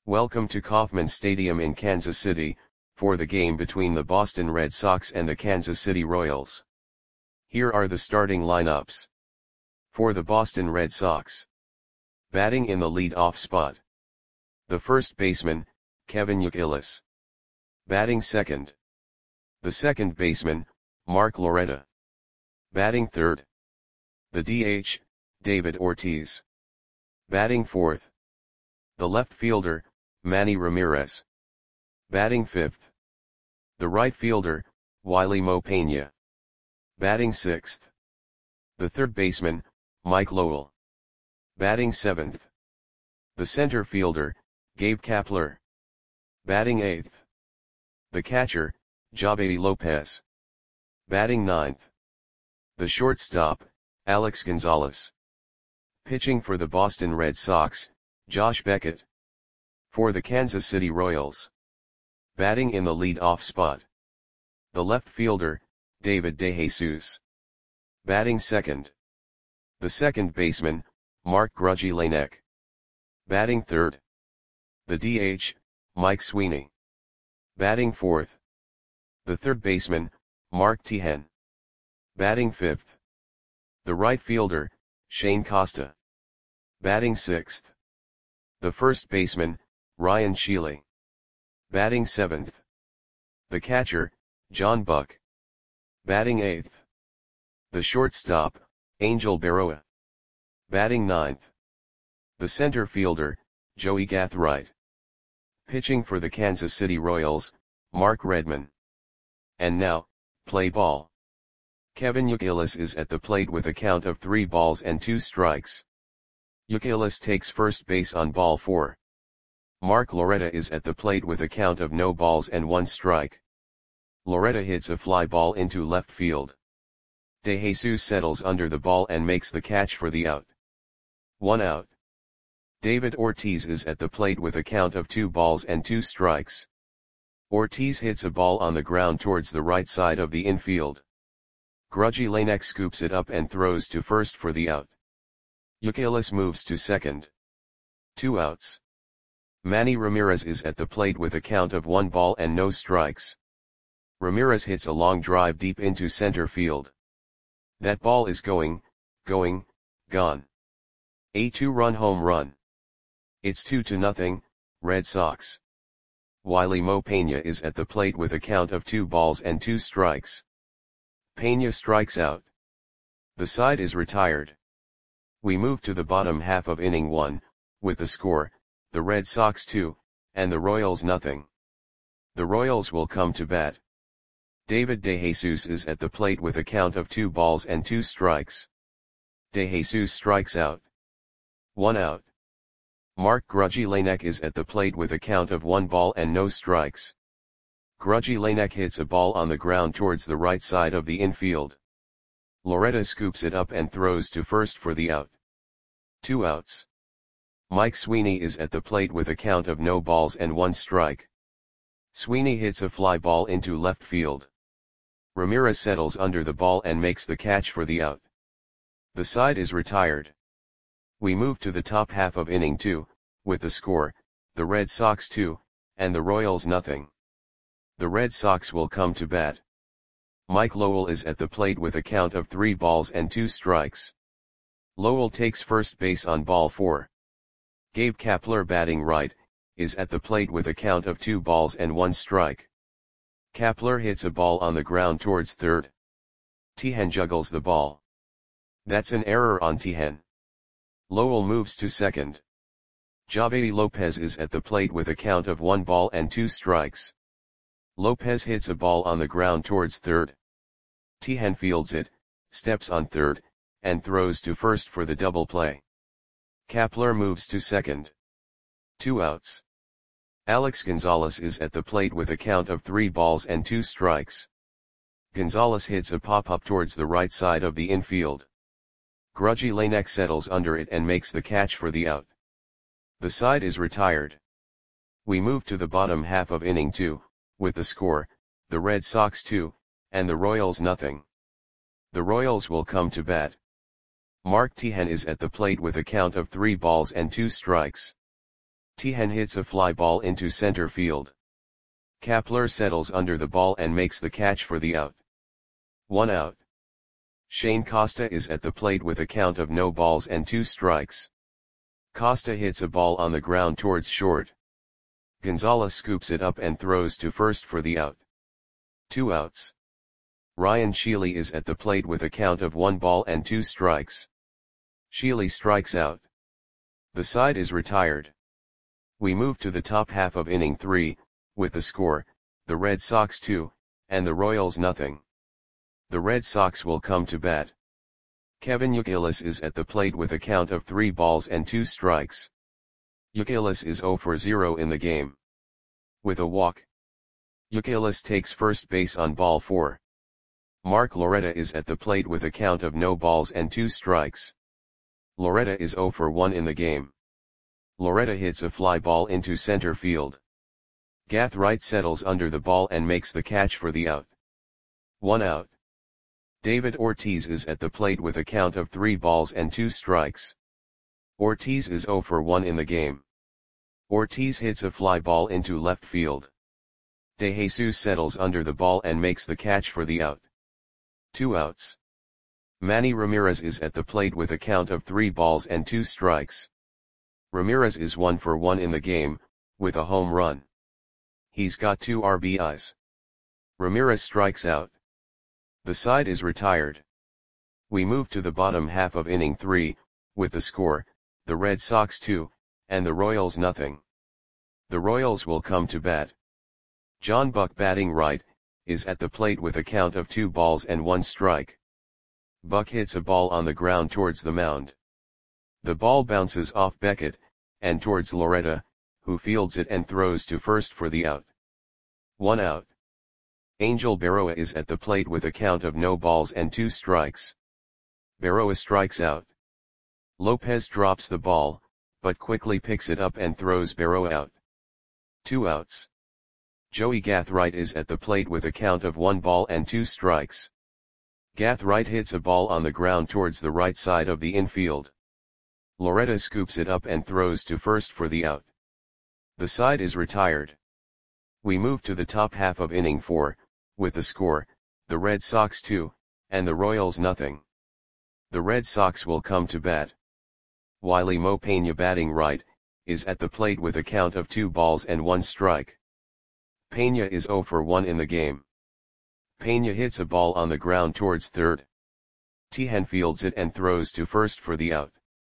Welcome to Kauffman Stadium in Kansas City, for the game between the Boston Red Sox and the Kansas City Royals. Here are the starting lineups. For the Boston Red Sox. Batting in the lead-off spot. The first baseman, Kevin Youkilis. Batting second. The second baseman, Mark Loretta. Batting third. The DH, David Ortiz. Batting fourth. The left fielder, Manny Ramirez. Batting fifth. The right fielder, Wily Mo Peña. Batting sixth. The third baseman, Mike Lowell. Batting seventh. The center fielder, Gabe Kapler. Batting eighth. The catcher, Javedi Lopez. Batting ninth. The shortstop, Alex Gonzalez. Pitching for the Boston Red Sox, Josh Beckett. For the Kansas City Royals. Batting in the lead-off spot. The left fielder, David DeJesus. Batting second. The second baseman, Mark Grudzielanek. Batting third. The DH, Mike Sweeney. Batting fourth. The third baseman, Mark Teahen. Batting fifth. The right fielder, Shane Costa. Batting sixth. The first baseman, Ryan Sheely. Batting seventh. The catcher, John Buck. Batting eighth. The shortstop, Angel Berroa. Batting ninth. The center fielder, Joey Gathright. Pitching for the Kansas City Royals, Mark Redman. And now, play ball. Kevin Youkilis is at the plate with a count of 3 balls and 2 strikes. Youkilis takes first base on ball 4. Mark Loretta is at the plate with a count of no balls and 1 strike. Loretta hits a fly ball into left field. DeJesus settles under the ball and makes the catch for the out. 1 out. David Ortiz is at the plate with a count of 2 balls and 2 strikes. Ortiz hits a ball on the ground towards the right side of the infield. Grudzielanek scoops it up and throws to first for the out. Youkilis moves to second. 2 outs. Manny Ramirez is at the plate with a count of 1 ball and no strikes. Ramirez hits a long drive deep into center field. That ball is gone. A 2-run home run. It's 2-0, Red Sox. Wily Mo Peña is at the plate with a count of 2 balls and 2 strikes. Peña strikes out. The side is retired. We move to the bottom half of inning 1, with the score, the Red Sox 2, and the Royals nothing. The Royals will come to bat. David DeJesus is at the plate with a count of 2 balls and 2 strikes. DeJesus strikes out. 1 out. Mark Grudzielanek is at the plate with a count of 1 ball and no strikes. Grudzielanek hits a ball on the ground towards the right side of the infield. Loretta scoops it up and throws to first for the out. 2 outs. Mike Sweeney is at the plate with a count of no balls and 1 strike. Sweeney hits a fly ball into left field. Ramirez settles under the ball and makes the catch for the out. The side is retired. We move to the top half of inning 2, with the score, the Red Sox 2, and the Royals nothing. The Red Sox will come to bat. Mike Lowell is at the plate with a count of 3 balls and 2 strikes. Lowell takes first base on ball 4. Gabe Kapler, batting right, is at the plate with a count of 2 balls and 1 strike. Kapler hits a ball on the ground towards third. Teahen juggles the ball. That's an error on Teahen. Lowell moves to second. Javedi Lopez is at the plate with a count of 1 ball and 2 strikes. Lopez hits a ball on the ground towards third. Teahen fields it, steps on third, and throws to first for the double play. Kapler moves to second. 2 outs. Alex Gonzalez is at the plate with a count of 3 balls and 2 strikes. Gonzalez hits a pop-up towards the right side of the infield. Grudzielanek settles under it and makes the catch for the out. The side is retired. We move to the bottom half of inning 2, with the score, the Red Sox 2, and the Royals nothing. The Royals will come to bat. Mark Teahen is at the plate with a count of 3 balls and 2 strikes. Tihen hits a fly ball into center field. Kapler settles under the ball and makes the catch for the out. 1 out. Shane Costa is at the plate with a count of no balls and 2 strikes. Costa hits a ball on the ground towards short. Gonzalez scoops it up and throws to first for the out. 2 outs. Ryan Sheely is at the plate with a count of 1 ball and 2 strikes. Sheely strikes out. The side is retired. We move to the top half of inning 3, with the score, the Red Sox 2, and the Royals nothing. The Red Sox will come to bat. Kevin Youkilis is at the plate with a count of 3 balls and 2 strikes. Youkilis is 0 for 0 in the game. With a walk. Youkilis takes first base on ball 4. Mark Loretta is at the plate with a count of no balls and 2 strikes. Loretta is 0 for 1 in the game. Loretta hits a fly ball into center field. Gath Wright settles under the ball and makes the catch for the out. 1 out. David Ortiz is at the plate with a count of 3 balls and 2 strikes. Ortiz is 0 for 1 in the game. Ortiz hits a fly ball into left field. De Jesus settles under the ball and makes the catch for the out. 2 outs. Manny Ramirez is at the plate with a count of 3 balls and 2 strikes. Ramirez is 1 for 1 in the game, with a home run. He's got 2 RBIs. Ramirez strikes out. The side is retired. We move to the bottom half of inning 3, with the score, the Red Sox 2, and the Royals nothing. The Royals will come to bat. John Buck batting right, is at the plate with a count of 2 balls and 1 strike. Buck hits a ball on the ground towards the mound. The ball bounces off Beckett, and towards Loretta, who fields it and throws to first for the out. 1 out. Angel Berroa is at the plate with a count of no balls and 2 strikes. Berroa strikes out. Lopez drops the ball, but quickly picks it up and throws Berroa out. 2 outs. Joey Gathright is at the plate with a count of 1 ball and 2 strikes. Gathright hits a ball on the ground towards the right side of the infield. Loretta scoops it up and throws to first for the out. The side is retired. We move to the top half of inning 4, with the score, the Red Sox 2, and the Royals nothing. The Red Sox will come to bat. Wiley Mo Peña batting right, is at the plate with a count of 2 balls and 1 strike. Peña is 0 for 1 in the game. Peña hits a ball on the ground towards third. Tihen fields it and throws to first for the out.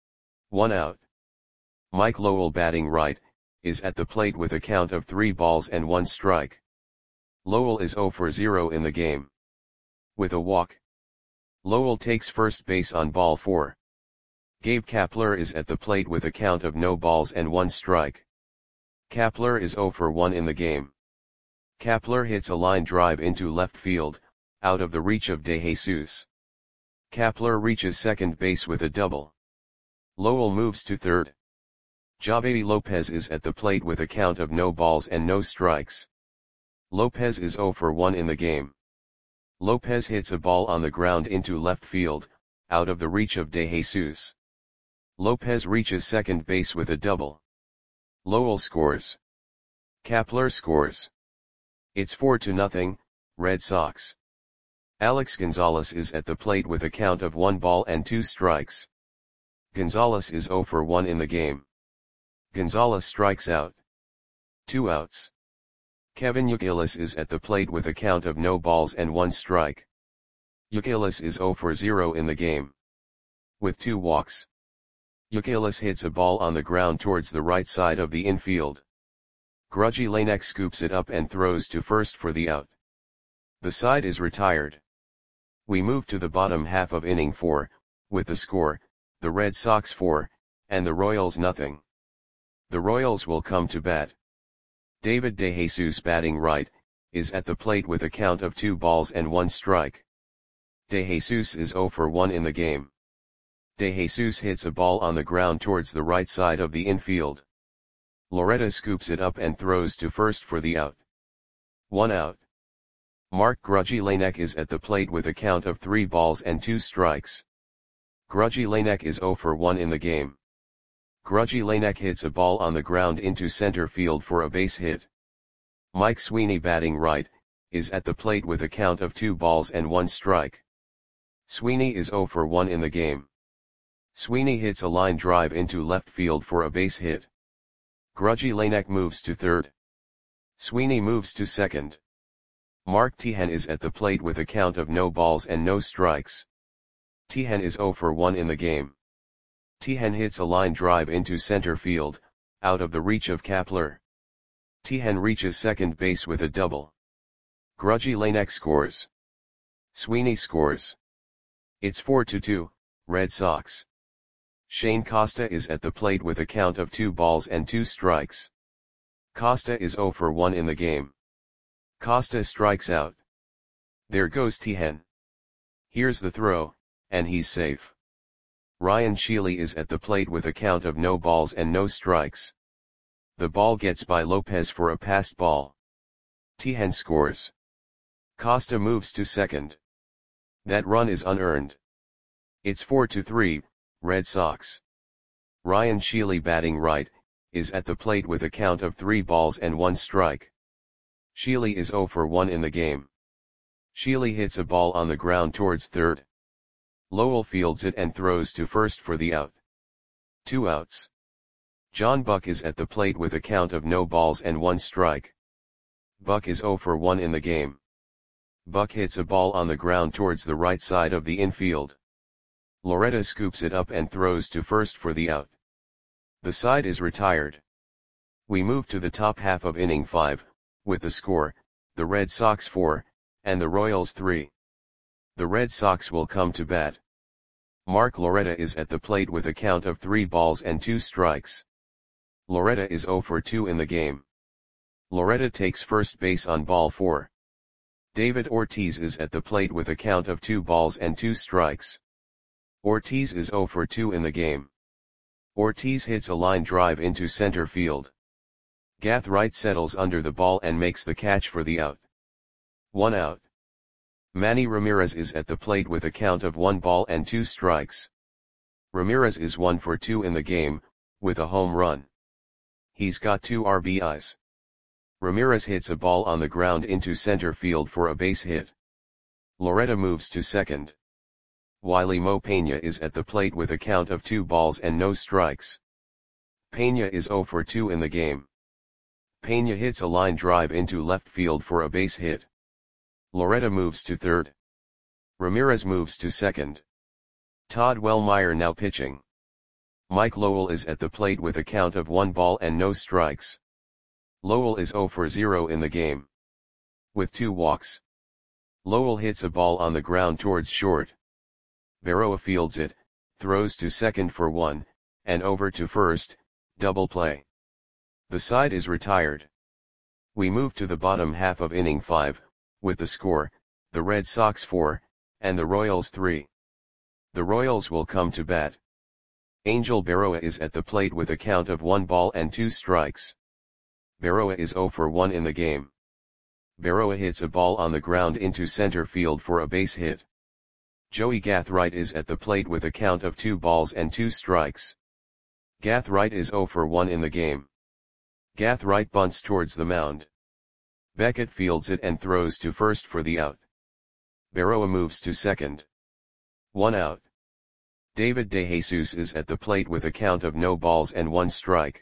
1 out. Mike Lowell batting right, is at the plate with a count of 3 balls and 1 strike. Lowell is 0 for 0 in the game. With a walk. Lowell takes first base on ball 4. Gabe Kapler is at the plate with a count of no balls and 1 strike. Kapler is 0 for 1 in the game. Kapler hits a line drive into left field, out of the reach of De Jesus. Kapler reaches second base with a double. Lowell moves to third. Javedi Lopez is at the plate with a count of no balls and no strikes. Lopez is 0 for 1 in the game. Lopez hits a ball on the ground into left field, out of the reach of De Jesus. Lopez reaches second base with a double. Lowell scores. Kapler scores. It's 4-0, Red Sox. Alex Gonzalez is at the plate with a count of 1 ball and 2 strikes. Gonzalez is 0 for 1 in the game. Gonzalez strikes out. 2 outs. Kevin Youkilis is at the plate with a count of no balls and 1 strike. Youkilis is 0 for 0 in the game. With 2 walks. Youkilis hits a ball on the ground towards the right side of the infield. Grudgy Lanek scoops it up and throws to first for the out. The side is retired. We move to the bottom half of inning 4, with the score, the Red Sox 4, and the Royals nothing. The Royals will come to bat. David De Jesus batting right, is at the plate with a count of 2 balls and 1 strike. De Jesus is 0 for 1 in the game. De Jesus hits a ball on the ground towards the right side of the infield. Loretta scoops it up and throws to first for the out. 1 out. Mark Grudgy Lanek is at the plate with a count of 3 balls and 2 strikes. Grudgy Lanek is 0 for 1 in the game. Grudgy Lanek hits a ball on the ground into center field for a base hit. Mike Sweeney batting right, is at the plate with a count of 2 balls and 1 strike. Sweeney is 0 for 1 in the game. Sweeney hits a line drive into left field for a base hit. Grudgy Lanek moves to third. Sweeney moves to second. Mark Teahen is at the plate with a count of no balls and no strikes. Teahen is 0 for 1 in the game. Teahen hits a line drive into center field, out of the reach of Kapler. Teahen reaches second base with a double. Grudgy Lanek scores. Sweeney scores. It's 4-2, Red Sox. Shane Costa is at the plate with a count of 2 balls and 2 strikes. Costa is 0 for 1 in the game. Costa strikes out. There goes Teahen. Here's the throw, and he's safe. Ryan Sheely is at the plate with a count of no balls and no strikes. The ball gets by Lopez for a passed ball. Teahen scores. Costa moves to second. That run is unearned. It's 4-3, Red Sox. Ryan Sheely batting right, is at the plate with a count of 3 balls and 1 strike. Sheely is 0 for 1 in the game. Sheely hits a ball on the ground towards third. Lowell fields it and throws to first for the out. 2 outs. John Buck is at the plate with a count of no balls and 1 strike. Buck is 0 for 1 in the game. Buck hits a ball on the ground towards the right side of the infield. Loretta scoops it up and throws to first for the out. The side is retired. We move to the top half of inning 5, with the score, the Red Sox 4, and the Royals 3. The Red Sox will come to bat. Mark Loretta is at the plate with a count of 3 balls and 2 strikes. Loretta is 0 for 2 in the game. Loretta takes first base on ball 4. David Ortiz is at the plate with a count of 2 balls and 2 strikes. Ortiz is 0 for 2 in the game. Ortiz hits a line drive into center field. Gathright settles under the ball and makes the catch for the out. 1 out. Manny Ramirez is at the plate with a count of 1 ball and 2 strikes. Ramirez is 1 for 2 in the game, with a home run. He's got 2 RBIs. Ramirez hits a ball on the ground into center field for a base hit. Loretta moves to second. Wiley Mo Peña is at the plate with a count of 2 balls and no strikes. Peña is 0 for 2 in the game. Peña hits a line drive into left field for a base hit. Loretta moves to third. Ramirez moves to second. Todd Wellmeyer now pitching. Mike Lowell is at the plate with a count of 1 ball and no strikes. Lowell is 0 for 0 in the game. With 2 walks. Lowell hits a ball on the ground towards short. Berroa fields it, throws to second for 1, and over to first, double play. The side is retired. We move to the bottom half of inning 5, with the score, the Red Sox 4, and the Royals 3. The Royals will come to bat. Angel Berroa is at the plate with a count of 1 ball and 2 strikes. Berroa is 0 for 1 in the game. Berroa hits a ball on the ground into center field for a base hit. Joey Gathright is at the plate with a count of 2 balls and 2 strikes. Gathright is 0 for 1 in the game. Gathright bunts towards the mound. Beckett fields it and throws to first for the out. Berroa moves to second. 1 out. David DeJesus is at the plate with a count of no balls and 1 strike.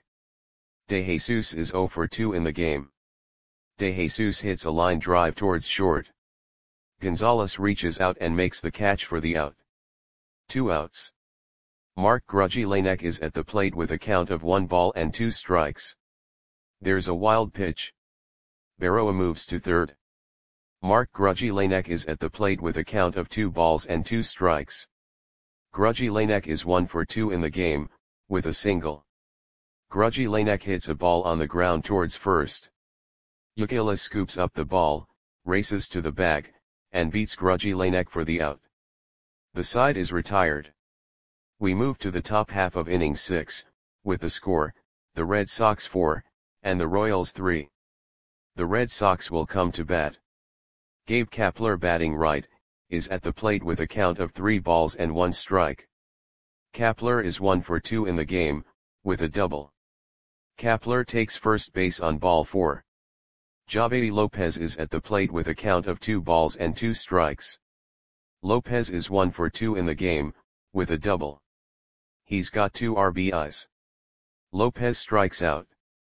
DeJesus is 0 for 2 in the game. DeJesus hits a line drive towards short. Gonzalez reaches out and makes the catch for the out. 2 outs. Mark Grudgy Lanek is at the plate with a count of 1 ball and 2 strikes. There's a wild pitch. Berroa moves to third. Mark Grudgy Lanek is at the plate with a count of 2 balls and 2 strikes. Grudgy Lanek is 1 for 2 in the game, with a single. Grudgy Lanek hits a ball on the ground towards first. Youkilis scoops up the ball, races to the bag, and beats Grudgy Lanek for the out. The side is retired. We move to the top half of inning 6, with the score, the Red Sox 4, and the Royals 3. The Red Sox will come to bat. Gabe Kapler batting right, is at the plate with a count of 3 balls and 1 strike. Kapler is 1 for 2 in the game, with a double. Kapler takes first base on ball 4. Javi Lopez is at the plate with a count of 2 balls and 2 strikes. Lopez is 1 for 2 in the game, with a double. He's got 2 RBIs. Lopez strikes out.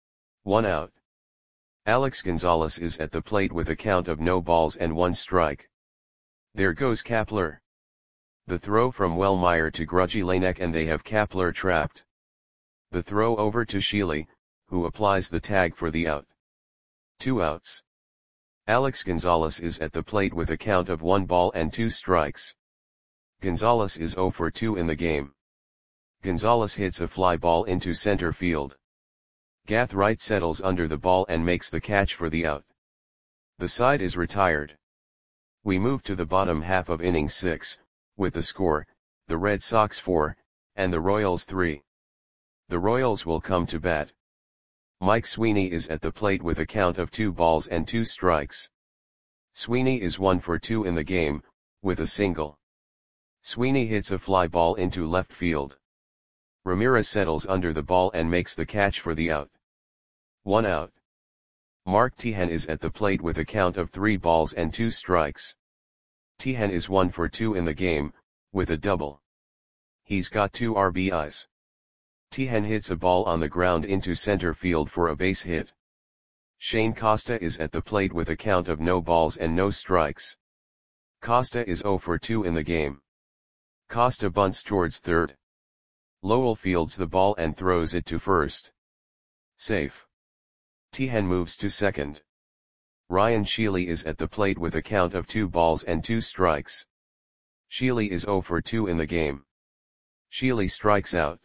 1 out. Alex Gonzalez is at the plate with a count of no balls and 1 strike. There goes Kapler. The throw from Wellmeyer to Grudzielanek and they have Kapler trapped. The throw over to Sheely, who applies the tag for the out. 2 outs. Alex Gonzalez is at the plate with a count of 1 ball and 2 strikes. Gonzalez is 0 for 2 in the game. Gonzalez hits a fly ball into center field. Gathright settles under the ball and makes the catch for the out. The side is retired. We move to the bottom half of inning 6, with the score, the Red Sox 4, and the Royals 3. The Royals will come to bat. Mike Sweeney is at the plate with a count of 2 balls and 2 strikes. Sweeney is 1 for 2 in the game, with a single. Sweeney hits a fly ball into left field. Ramirez settles under the ball and makes the catch for the out. 1 out. Mark Teahen is at the plate with a count of 3 balls and 2 strikes. Teahen is 1 for 2 in the game, with a double. He's got 2 RBIs. Teahen hits a ball on the ground into center field for a base hit. Shane Costa is at the plate with a count of no balls and no strikes. Costa is 0 for 2 in the game. Costa bunts towards third. Lowell fields the ball and throws it to first. Safe. Teahen moves to second. Ryan Sheely is at the plate with a count of 2 balls and 2 strikes. Sheely is 0 for 2 in the game. Sheely strikes out.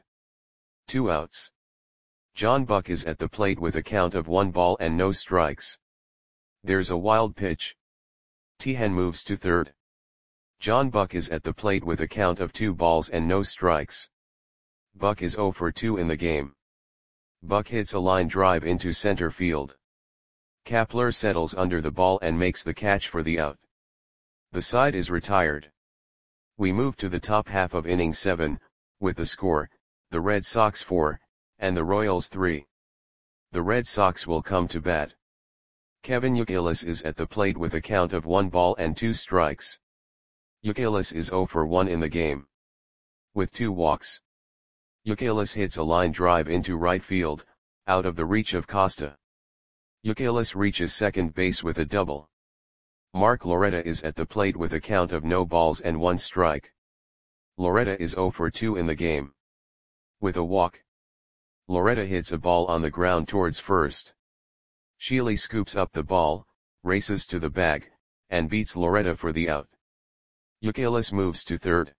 2 outs. John Buck is at the plate with a count of 1 ball and no strikes. There's a wild pitch. Teahen moves to third. John Buck is at the plate with a count of 2 balls and no strikes. Buck is 0 for 2 in the game. Buck hits a line drive into center field. Kapler settles under the ball and makes the catch for the out. The side is retired. We move to the top half of inning 7, with the score, the Red Sox 4, and the Royals 3. The Red Sox will come to bat. Kevin Youkilis is at the plate with a count of 1 ball and 2 strikes. Youkilis is 0 for 1 in the game. With 2 walks. Youkilis hits a line drive into right field, out of the reach of Costa. Youkilis reaches second base with a double. Mark Loretta is at the plate with a count of no balls and 1 strike. Loretta is 0 for 2 in the game. With a walk. Loretta hits a ball on the ground towards first. Sheely scoops up the ball, races to the bag, and beats Loretta for the out. Youkilis moves to third.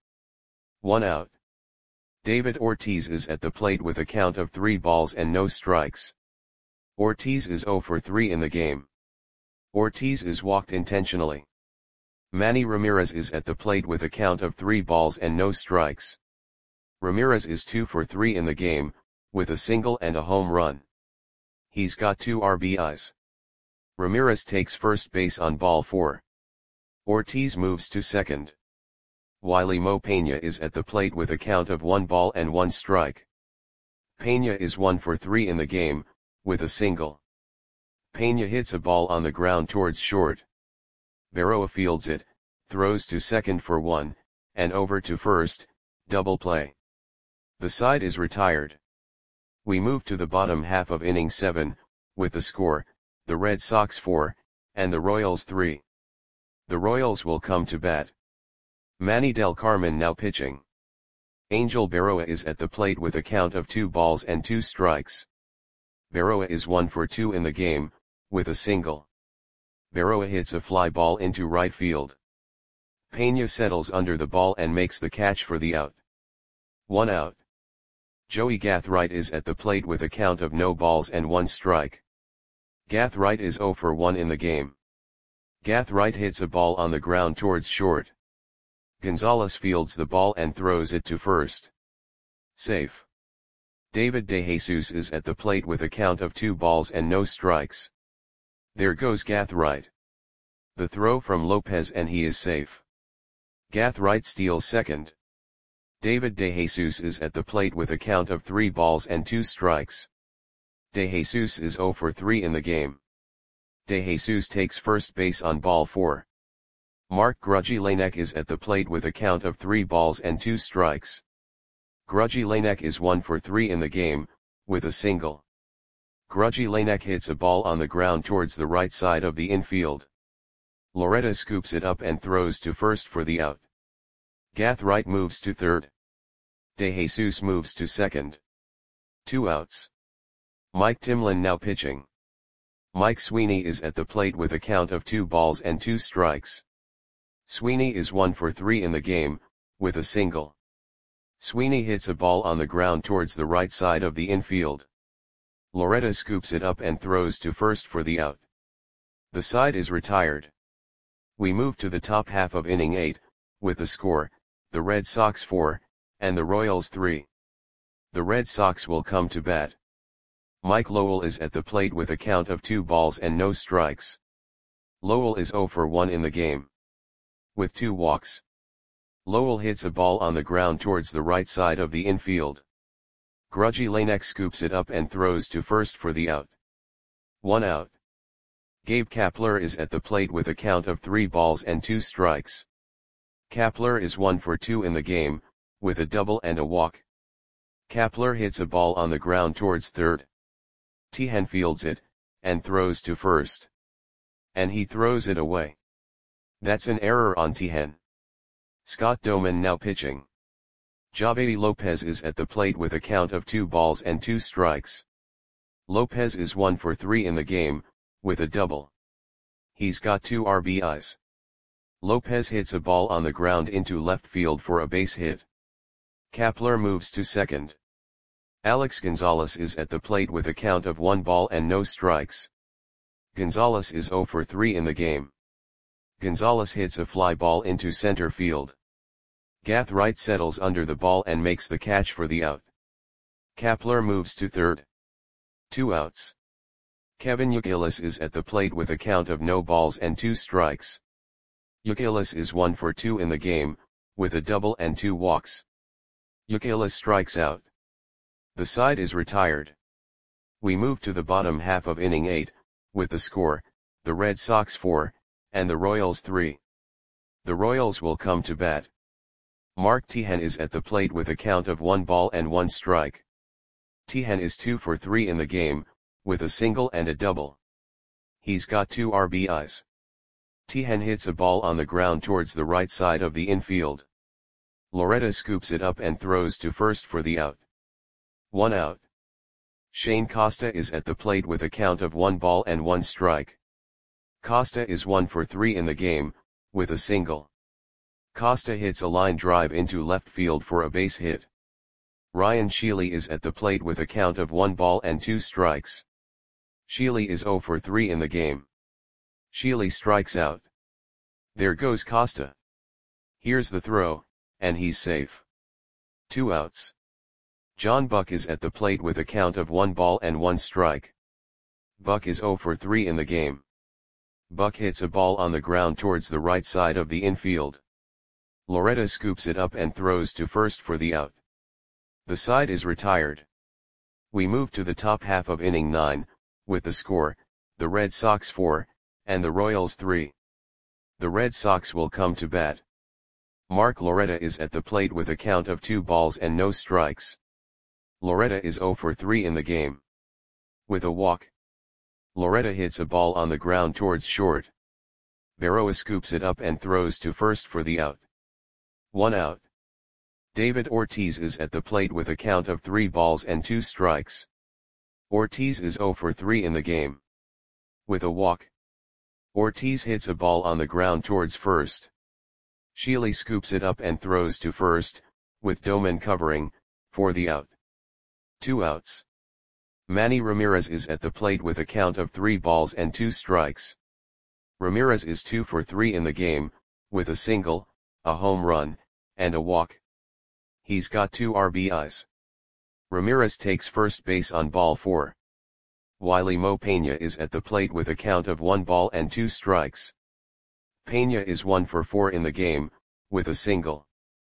1 out. David Ortiz is at the plate with a count of 3 balls and no strikes. Ortiz is 0 for 3 in the game. Ortiz is walked intentionally. Manny Ramirez is at the plate with a count of 3 balls and no strikes. Ramirez is 2 for 3 in the game, with a single and a home run. He's got 2 RBIs. Ramirez takes first base on ball 4. Ortiz moves to second. Wiley Mo Peña is at the plate with a count of 1 ball and 1 strike. Peña is 1 for 3 in the game, with a single. Peña hits a ball on the ground towards short. Berroa fields it, throws to second for 1, and over to first, double play. The side is retired. We move to the bottom half of inning 7, with the score, the Red Sox 4, and the Royals 3. The Royals will come to bat. Manny Del Carmen now pitching. Angel Berroa is at the plate with a count of 2 balls and 2 strikes. Berroa is 1 for 2 in the game, with a single. Berroa hits a fly ball into right field. Peña settles under the ball and makes the catch for the out. 1 out. Joey Gathright is at the plate with a count of no balls and 1 strike. Gathright is 0 for 1 in the game. Gathright hits a ball on the ground towards short. Gonzalez fields the ball and throws it to first. Safe. David DeJesus is at the plate with a count of 2 balls and no strikes. There goes Gathright. The throw from Lopez and he is safe. Gathright steals second. David De Jesus is at the plate with a count of 3 balls and 2 strikes. De Jesus is 0 for 3 in the game. De Jesus takes first base on ball 4. Mark Grudzielanek is at the plate with a count of 3 balls and 2 strikes. Grudzielanek is 1 for 3 in the game, with a single. Grudzielanek hits a ball on the ground towards the right side of the infield. Loretta scoops it up and throws to first for the out. Gathright moves to third. De Jesus moves to second. 2 outs. Mike Timlin now pitching. Mike Sweeney is at the plate with a count of 2 balls and 2 strikes. Sweeney is 1 for 3 in the game, with a single. Sweeney hits a ball on the ground towards the right side of the infield. Loretta scoops it up and throws to first for the out. The side is retired. We move to the top half of inning 8, with the score, the Red Sox 4, and the Royals 3. The Red Sox will come to bat. Mike Lowell is at the plate with a count of 2 balls and no strikes. Lowell is 0 for 1 in the game. With 2 walks. Lowell hits a ball on the ground towards the right side of the infield. Grudzielanek scoops it up and throws to first for the out. 1 out. Gabe Kapler is at the plate with a count of 3 balls and 2 strikes. Kapler is 1 for 2 in the game, with a double and a walk. Kapler hits a ball on the ground towards third. Tehan fields it, and throws to first. And he throws it away. That's an error on Tehan. Scott Doman now pitching. Javedi Lopez is at the plate with a count of 2 balls and 2 strikes. Lopez is 1 for 3 in the game, with a double. He's got 2 RBIs. Lopez hits a ball on the ground into left field for a base hit. Kapler moves to second. Alex Gonzalez is at the plate with a count of 1 ball and no strikes. Gonzalez is 0 for 3 in the game. Gonzalez hits a fly ball into center field. Gathright settles under the ball and makes the catch for the out. Kapler moves to third. 2 outs. Kevin Youkilis is at the plate with a count of no balls and 2 strikes. Youkilis is 1 for 2 in the game, with a double and 2 walks. Youkilis strikes out. The side is retired. We move to the bottom half of inning 8, with the score, the Red Sox 4, and the Royals 3. The Royals will come to bat. Mark Tehan is at the plate with a count of 1 ball and 1 strike. Tehan is 2 for 3 in the game, with a single and a double. He's got 2 RBIs. Tehan hits a ball on the ground towards the right side of the infield. Loretta scoops it up and throws to first for the out. 1 out. Shane Costa is at the plate with a count of 1 ball and 1 strike. Costa is 1 for 3 in the game, with a single. Costa hits a line drive into left field for a base hit. Ryan Sheely is at the plate with a count of 1 ball and 2 strikes. Sheely is 0 for 3 in the game. Sheely strikes out. There goes Costa. Here's the throw, and he's safe. 2 outs. John Buck is at the plate with a count of 1 ball and 1 strike. Buck is 0 for 3 in the game. Buck hits a ball on the ground towards the right side of the infield. Loretta scoops it up and throws to first for the out. The side is retired. We move to the top half of inning 9, with the score, the Red Sox 4, and the Royals 3. The Red Sox will come to bat. Mark Loretta is at the plate with a count of 2 balls and no strikes. Loretta is 0 for 3 in the game. With a walk. Loretta hits a ball on the ground towards short. Berroa scoops it up and throws to first for the out. 1 out. David Ortiz is at the plate with a count of 3 balls and 2 strikes. Ortiz is 0 for 3 in the game. With a walk. Ortiz hits a ball on the ground towards first. Sheely scoops it up and throws to first, with Doman covering, for the out. 2 outs. Manny Ramirez is at the plate with a count of 3 balls and 2 strikes. Ramirez is 2 for 3 in the game, with a single, a home run, and a walk. He's got 2 RBIs. Ramirez takes first base on ball 4. Wiley Mo Peña is at the plate with a count of 1 ball and 2 strikes. Peña is 1 for 4 in the game, with a single.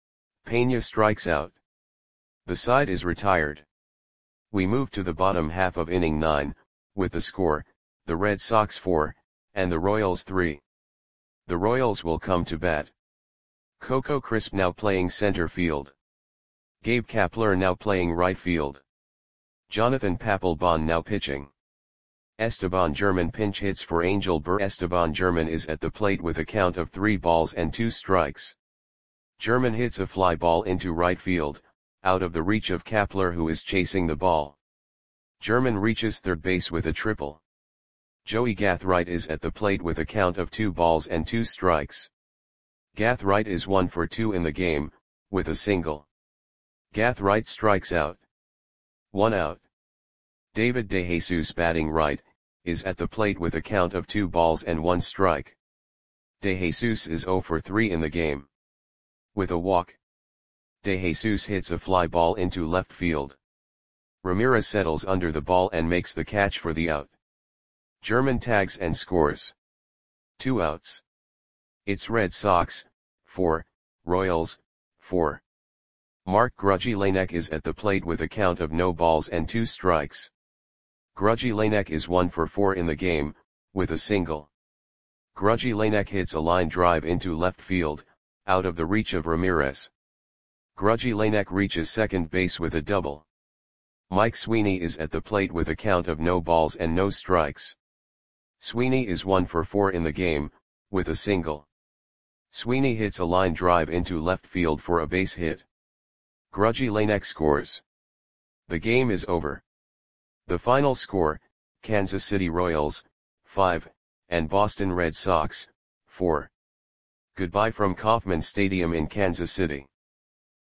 Pena strikes out. The side is retired. We move to the bottom half of inning 9, with the score, the Red Sox 4, and the Royals 3. The Royals will come to bat. Coco Crisp now playing center field. Gabe Kapler now playing right field. Jonathan Papelbon now pitching. Esteban German pinch hits for Angel Burr. Esteban German is at the plate with a count of 3 balls and 2 strikes. German hits a fly ball into right field, out of the reach of Kapler, who is chasing the ball. German reaches third base with a triple. Joey Gathright is at the plate with a count of 2 balls and 2 strikes. Gathright is 1 for 2 in the game, with a single. Gathright strikes out. 1 out. David DeJesus, batting right, is at the plate with a count of 2 balls and 1 strike. DeJesus is 0 for 3 in the game. With a walk, DeJesus hits a fly ball into left field. Ramirez settles under the ball and makes the catch for the out. German tags and scores. 2 outs. It's Red Sox 4, Royals 4. Mark Grudzielanek is at the plate with a count of no balls and 2 strikes. Grudzielanek is 1 for 4 in the game, with a single. Grudzielanek hits a line drive into left field, out of the reach of Ramirez. Grudzielanek reaches second base with a double. Mike Sweeney is at the plate with a count of no balls and no strikes. Sweeney is 1 for 4 in the game, with a single. Sweeney hits a line drive into left field for a base hit. Grudzielanek scores. The game is over. The final score, Kansas City Royals 5, and Boston Red Sox 4. Goodbye from Kauffman Stadium in Kansas City.